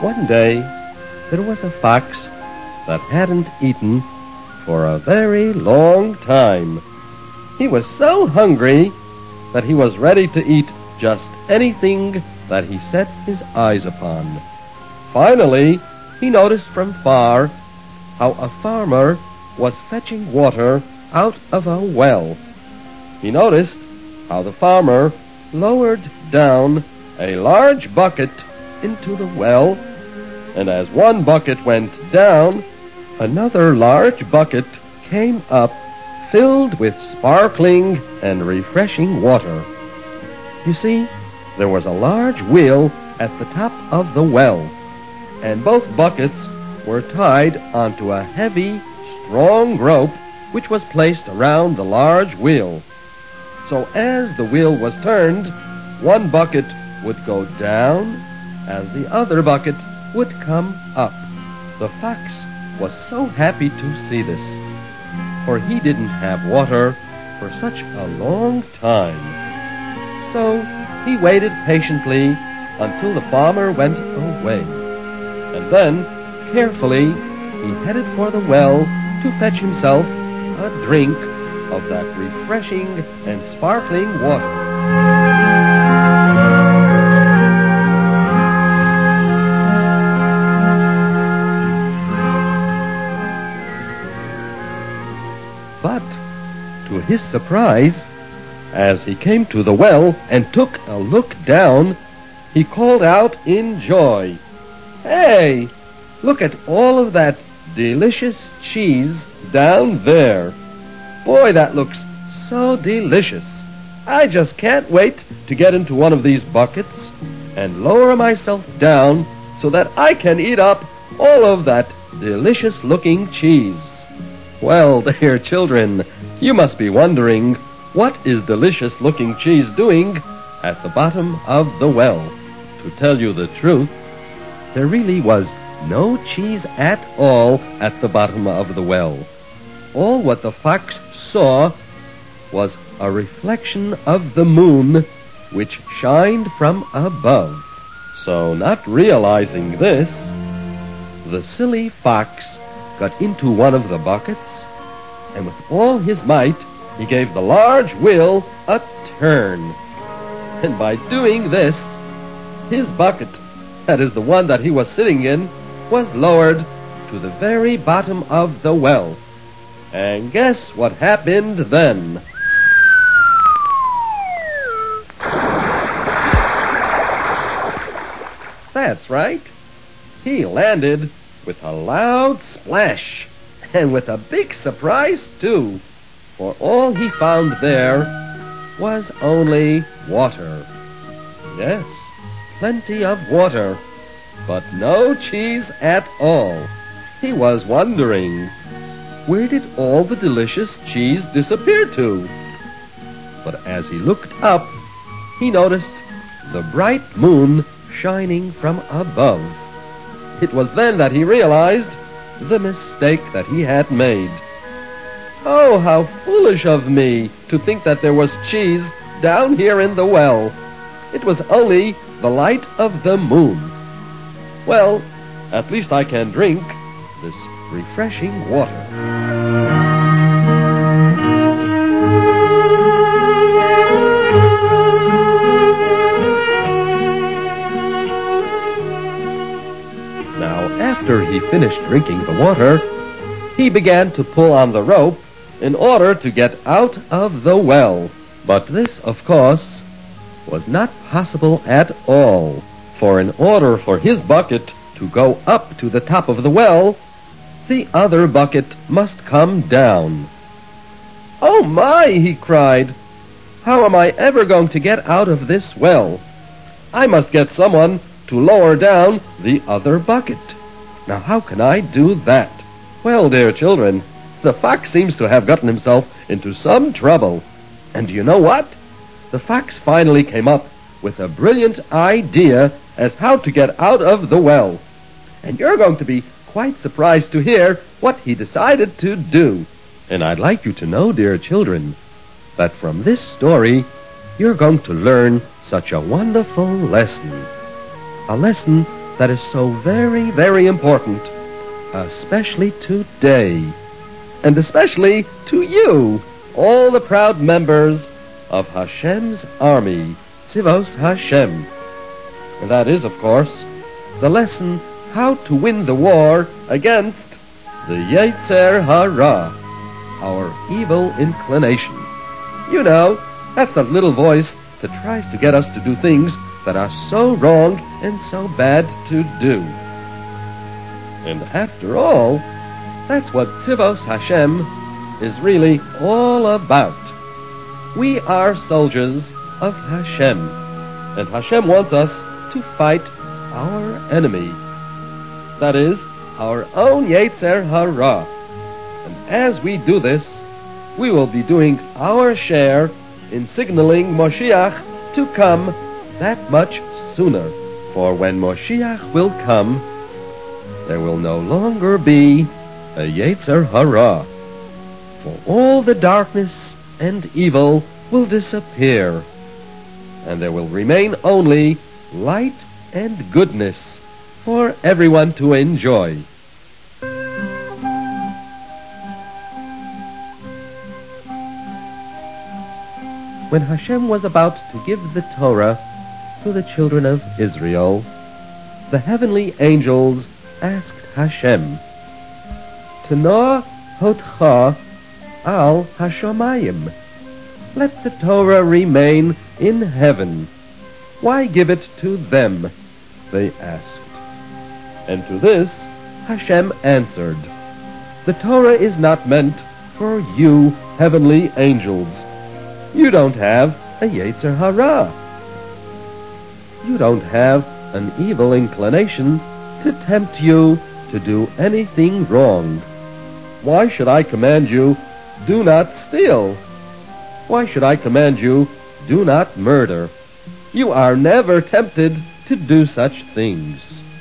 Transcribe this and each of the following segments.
One day, there was a fox that hadn't eaten for a very long time. He was so hungry that he was ready to eat just anything that he set his eyes upon. Finally, he noticed from far how a farmer was fetching water out of a well. He noticed how the farmer lowered down a large bucket into the well, and as one bucket went down, another large bucket came up filled with sparkling and refreshing water. You see, there was a large wheel at the top of the well, and both buckets were tied onto a heavy, strong rope which was placed around the large wheel. So as the wheel was turned, one bucket would go down as the other bucket would come up. The fox was so happy to see this, for he didn't have water for such a long time. So he waited patiently until the farmer went away, and then, carefully, he headed for the well to fetch himself a drink of that refreshing and sparkling water. But, to his surprise, as he came to the well and took a look down, he called out in joy, "Hey, look at all of that delicious cheese down there. Boy, that looks so delicious. I just can't wait to get into one of these buckets and lower myself down so that I can eat up all of that delicious-looking cheese." Well, dear children, you must be wondering, what is delicious-looking cheese doing at the bottom of the well? To tell you the truth, there really was no cheese at all at the bottom of the well. All what the fox saw was a reflection of the moon which shined from above. So, not realizing this, the silly fox got into one of the buckets, and with all his might, he gave the large wheel a turn. And by doing this, his bucket, that is the one that he was sitting in, was lowered to the very bottom of the well. And guess what happened then? That's right. He landed with a loud splash, and with a big surprise, too, for all he found there was only water. Yes, plenty of water, but no cheese at all. He was wondering, where did all the delicious cheese disappear to? But as he looked up, he noticed the bright moon shining from above. It was then that he realized the mistake that he had made. Oh, how foolish of me to think that there was cheese down here in the well. It was only the light of the moon. Well, at least I can drink this refreshing water. After he finished drinking the water, he began to pull on the rope in order to get out of the well. But this, of course, was not possible at all, for in order for his bucket to go up to the top of the well, the other bucket must come down. "Oh my!" he cried. "How am I ever going to get out of this well? I must get someone to lower down the other bucket. Now, how can I do that?" Well, dear children, the fox seems to have gotten himself into some trouble. And do you know what? The fox finally came up with a brilliant idea as how to get out of the well. And you're going to be quite surprised to hear what he decided to do. And I'd like you to know, dear children, that from this story, you're going to learn such a wonderful lesson. A lesson that is so very, very important, especially today, and especially to you, all the proud members of Hashem's army, Tzivos Hashem. And that is, of course, the lesson how to win the war against the Yetzer Hara, our evil inclination. You know, that's that little voice that tries to get us to do things that are so wrong and so bad to do. And after all, that's what Tzivos Hashem is really all about. We are soldiers of Hashem, and Hashem wants us to fight our enemy. That is, our own Yetzer Hara. And as we do this, we will be doing our share in signaling Moshiach to come that much sooner. For when Moshiach will come, there will no longer be a Yetzer Hara. For all the darkness and evil will disappear, and there will remain only light and goodness for everyone to enjoy. When Hashem was about to give the Torah to the children of Israel, the heavenly angels asked Hashem, Tana hotcha al hashamayim. Let the Torah remain in heaven. Why give it to them? They asked. And to this Hashem answered, The Torah is not meant for you, heavenly angels. You don't have a Yetzer Hara. You don't have an evil inclination to tempt you to do anything wrong. Why should I command you, do not steal? Why should I command you, do not murder? You are never tempted to do such things.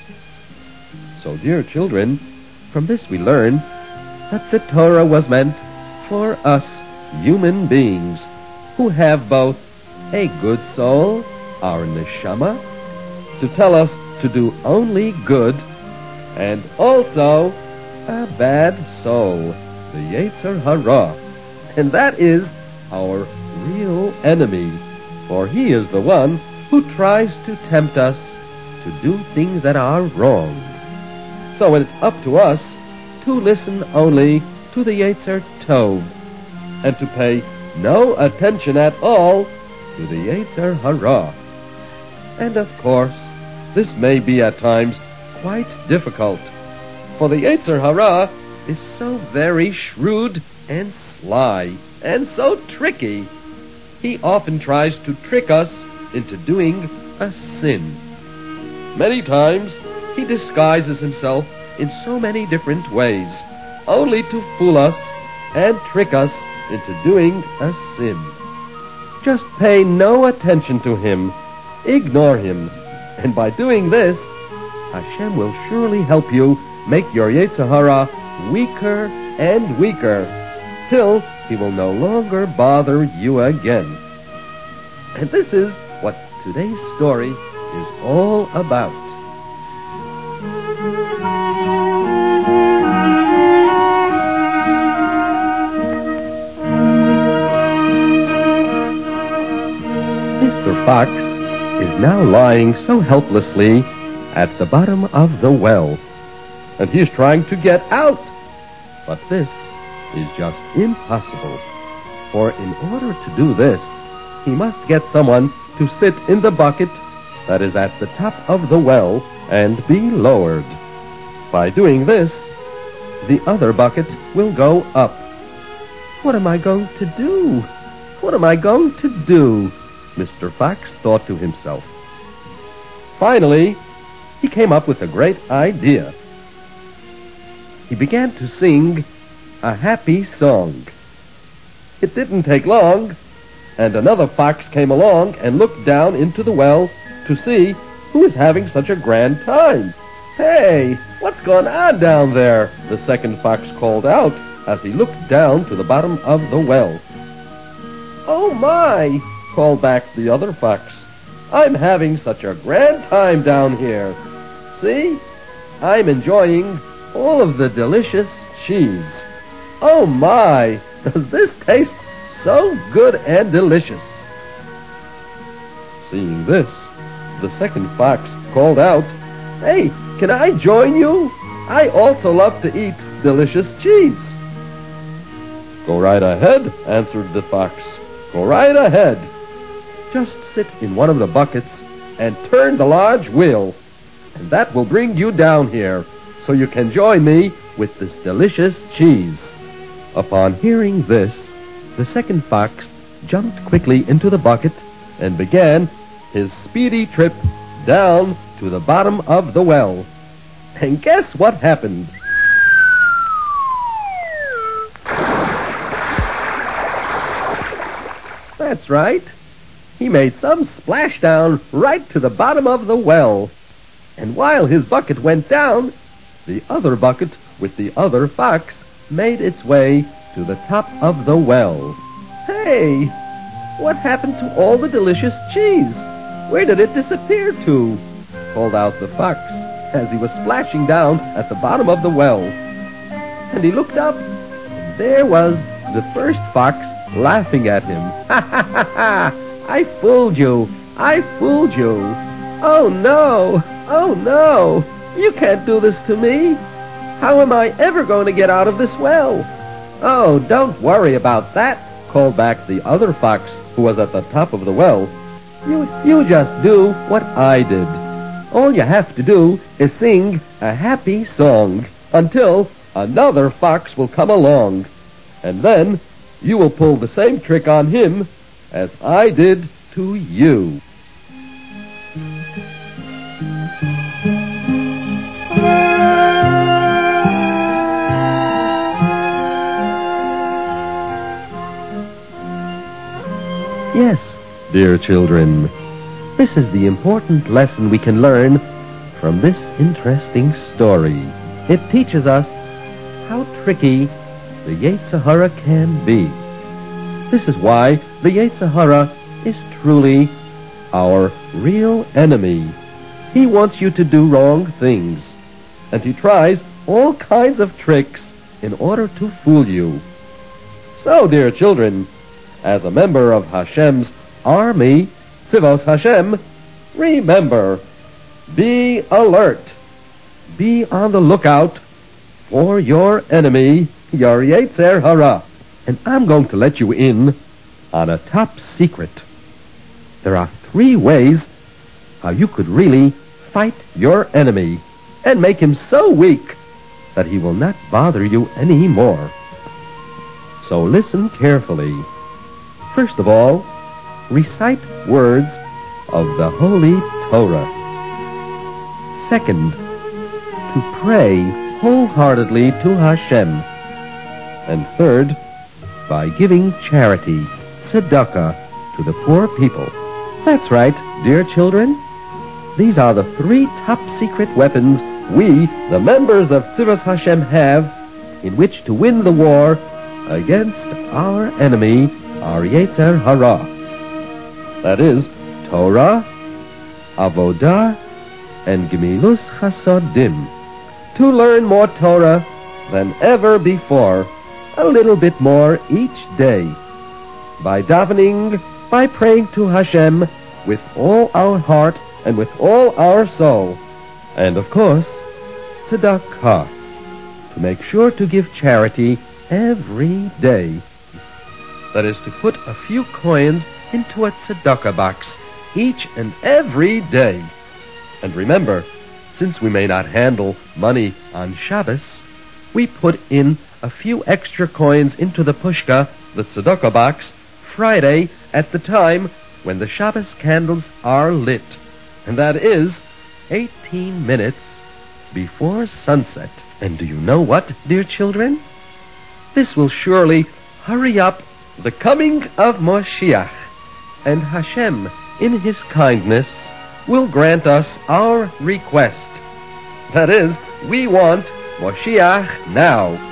So, dear children, from this we learn that the Torah was meant for us human beings who have both a good soul, our neshama, to tell us to do only good, and also a bad soul, the Yetzer Hara. And that is our real enemy, for he is the one who tries to tempt us to do things that are wrong. So it's up to us to listen only to the Yetzer Tov, and to pay no attention at all to the Yetzer Hara. And of course, this may be at times quite difficult, for the Yetzer Hara is so very shrewd and sly, and so tricky. He often tries to trick us into doing a sin. Many times he disguises himself in so many different ways, only to fool us and trick us into doing a sin. Just pay no attention to him, ignore him, and by doing this, Hashem will surely help you make your Yetzer Hara weaker and weaker, till he will no longer bother you again. And this is what today's story is all about. Mr. Fox is now lying so helplessly at the bottom of the well, and he is trying to get out. But this is just impossible, for in order to do this, he must get someone to sit in the bucket that is at the top of the well and be lowered. By doing this, the other bucket will go up. What am I going to do? What am I going to do? Mr. Fox thought to himself. Finally, he came up with a great idea. He began to sing a happy song. It didn't take long, and another fox came along and looked down into the well to see who was having such a grand time. Hey, what's going on down there? The second fox called out as he looked down to the bottom of the well. Oh my, called back the other fox. I'm having such a grand time down here. See? I'm enjoying all of the delicious cheese. Oh my! Does this taste so good and delicious? Seeing this, the second fox called out, "Hey, can I join you? I also love to eat delicious cheese." "Go right ahead," answered the fox. "Go right ahead. Just sit in one of the buckets and turn the large wheel, and that will bring you down here so you can join me with this delicious cheese." Upon hearing this, the second fox jumped quickly into the bucket and began his speedy trip down to the bottom of the well. And guess what happened? That's right. He made some splashdown right to the bottom of the well. And while his bucket went down, the other bucket with the other fox made its way to the top of the well. "Hey, what happened to all the delicious cheese? Where did it disappear to?" called out the fox as he was splashing down at the bottom of the well. And he looked up, and there was the first fox laughing at him. "Ha ha ha ha! I fooled you! I fooled you! Oh no! Oh no! You can't do this to me! How am I ever going to get out of this well?" "Oh, don't worry about that," called back the other fox who was at the top of the well. You just do what I did. All you have to do is sing a happy song until another fox will come along. And then you will pull the same trick on him as I did to you." Yes, dear children, this is the important lesson we can learn from this interesting story. It teaches us how tricky the Yetzer Hara can be. This is why the Yetzer Hara is truly our real enemy. He wants you to do wrong things, and he tries all kinds of tricks in order to fool you. So, dear children, as a member of Hashem's army, Tzivos Hashem, remember, be alert. Be on the lookout for your enemy, your Yetzer Hara. And I'm going to let you in on a top secret. There are 3 ways how you could really fight your enemy and make him so weak that he will not bother you anymore. So listen carefully. First of all, recite words of the Holy Torah. Second, to pray wholeheartedly to Hashem. And third, by giving charity, tzedakah, to the poor people. That's right, dear children. These are the 3 top secret weapons we, the members of Tzivos Hashem, have in which to win the war against our enemy, our Yetzer Hara. That is, Torah, Avodah, and Gemilus Chasodim. To learn more Torah than ever before, a little bit more each day. By davening, by praying to Hashem with all our heart and with all our soul. And of course, tzedakah, to make sure to give charity every day. That is to put a few coins into a tzedakah box each and every day. And remember, since we may not handle money on Shabbos, we put in a few extra coins into the pushka, the tzedakah box, Friday at the time when the Shabbos candles are lit. And that is 18 minutes before sunset. And do you know what, dear children? This will surely hurry up the coming of Moshiach. And Hashem, in his kindness, will grant us our request. That is, we want Moshiach now.